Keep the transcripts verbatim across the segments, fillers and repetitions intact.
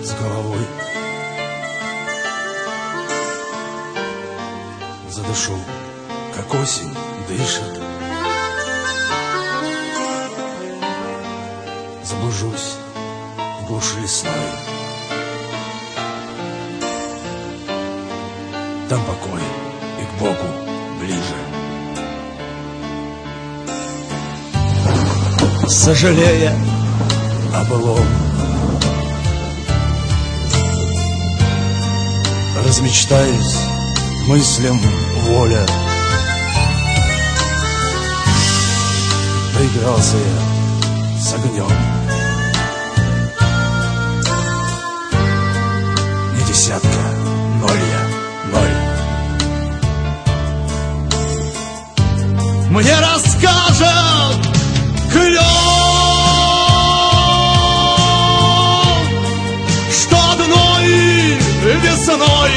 с головой. Задышу, как осень дышит. Заблужусь в глуши лесной. Там покой и к Богу ближе. Сожалея о былом, размечтаюсь мыслям воля. Поигрался я с огнем. Не десятка, ноль я, ноль. Мне расскажет клен, что одной весной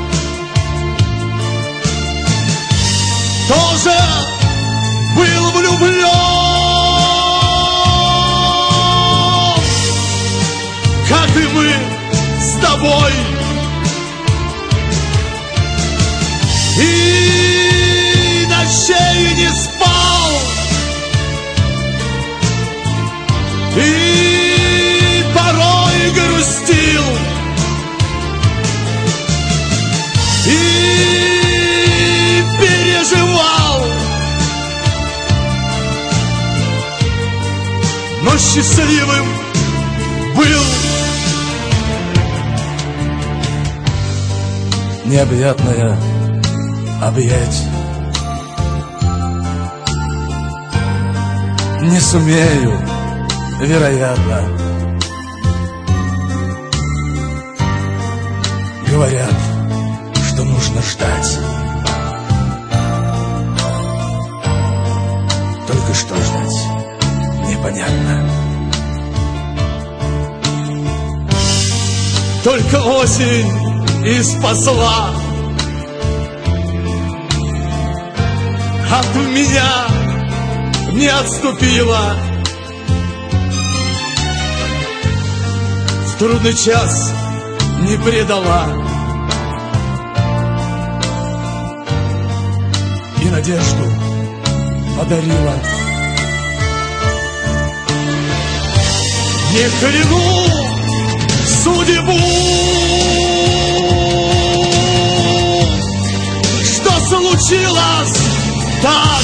тоже был влюблен, как и мы с тобой. И ночей не спал, и порой грустил, и переживал, но счастливым был. Необъятное объять не сумею, вероятно. Говорят, что нужно ждать. Только что ждать непонятно. Только осень и спасла от меня, не отступила. В трудный час не предала и надежду подарила. Не кляну судьбу, что случилось так,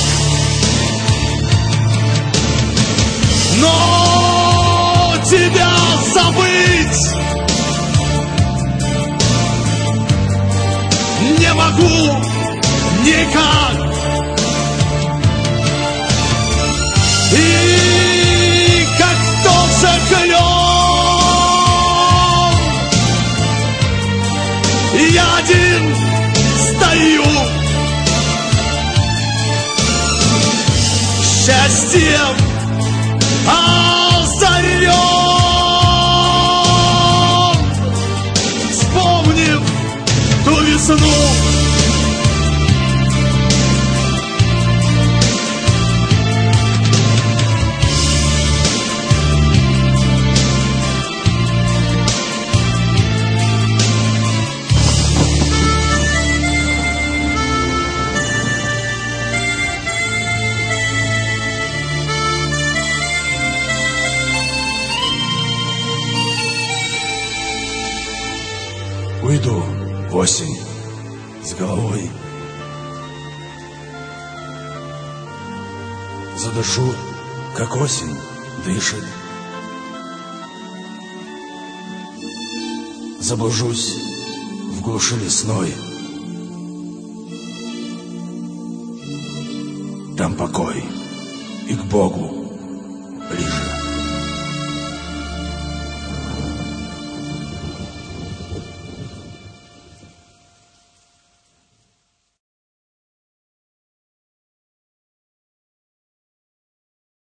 но тебя забыть не могу никак. И как тот же клен я один стою, счастьем озарен, вспомнив ту весну. Уйду в осень с головой, задышу, как осень дышит. Заблужусь в глуши лесной. Там покой и к Богу